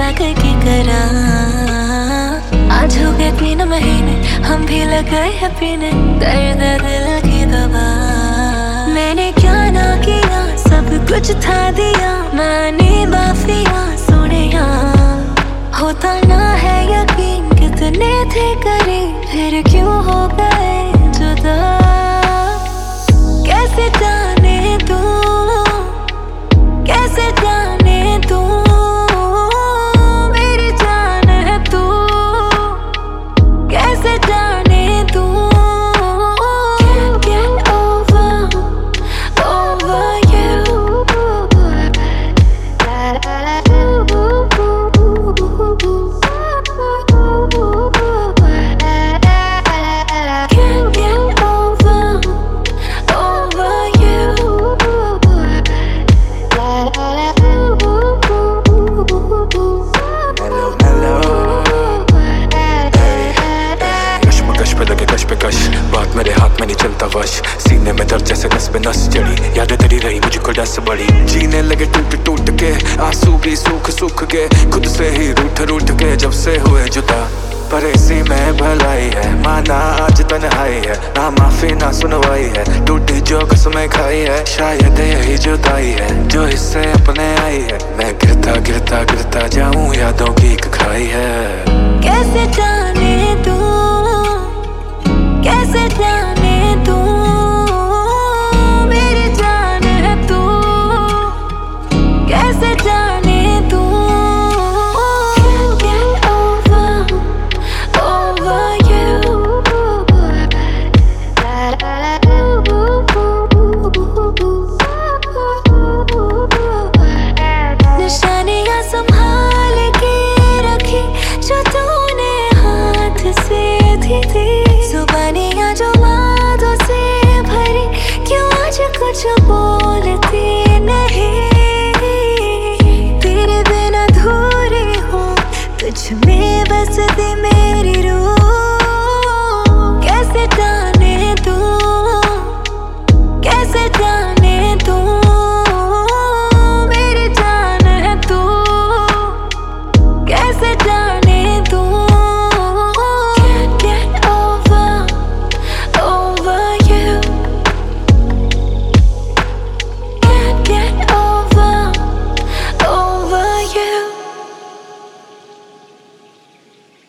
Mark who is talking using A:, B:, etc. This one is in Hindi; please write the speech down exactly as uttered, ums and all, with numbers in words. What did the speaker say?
A: लगे की करा। आज हो गए तीन महीने हम भी लग गए हैं पीने दर्द दिल की दवा। मैंने क्या ना किया सब कुछ था दिया मैंने माफिया सोनिया। होता ना है यकीन कितने थे करीब फिर क्यों हो गए जुदा। कैसे जाने तू कैसे जाने तू मेरी जान है तू। कैसे जाने तू Can't get over over you। Can't get over over you।
B: Hello hello कश पे कश पे लगे कश पे कश बात मेरे हाथ में नहीं चलता वश। सीने में दर्द जैसे नस पे नस जड़ी यादें तेरी रही मुझको डस बड़ी। जीने लगे टूट टूट के आंसू भी सूख सूख के खुद से ही रूठ रूठ के जब से हुए जुदा। पर इसी में भलाई है माना आज तन्हाई है ना माफी ना सुनवाई है टूटी जो कसमें खाई है शायद यही जुदाई है जो इससे अपने आई है। मैं गिरता गिरता गिरता जाऊं यादों